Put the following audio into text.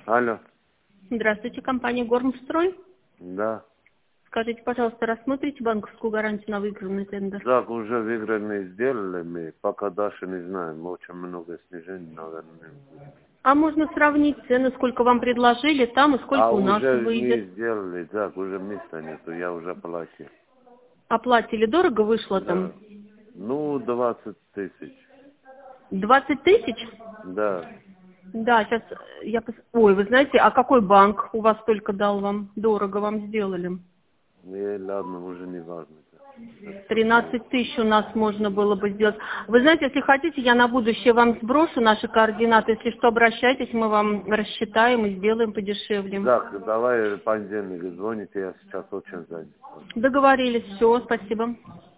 Алло. Здравствуйте, компания Гормстрой. Да. Скажите, пожалуйста, рассмотрите банковскую гарантию на выигранный тендер? Так, уже выигранные сделали мы, пока дальше не знаем. Очень много снижений, наверное. А можно сравнить цены, сколько вам предложили там и сколько А у нас уже мы выйдет? сделали, так, уже места нету, я уже платил. Оплатили дорого вышло там? Да. Ну, 20 тысяч. 20 тысяч? Да. Да, сейчас Ой, вы знаете, а какой банк у вас только дал вам? Дорого вам сделали. Ладно, уже не важно. 13 тысяч у нас можно было бы сделать. Вы знаете, если хотите, я на будущее вам сброшу наши координаты. Если что, обращайтесь, мы вам рассчитаем и сделаем подешевле. Так, давай в понедельник звоните, я сейчас очень занят. Договорились, все, спасибо.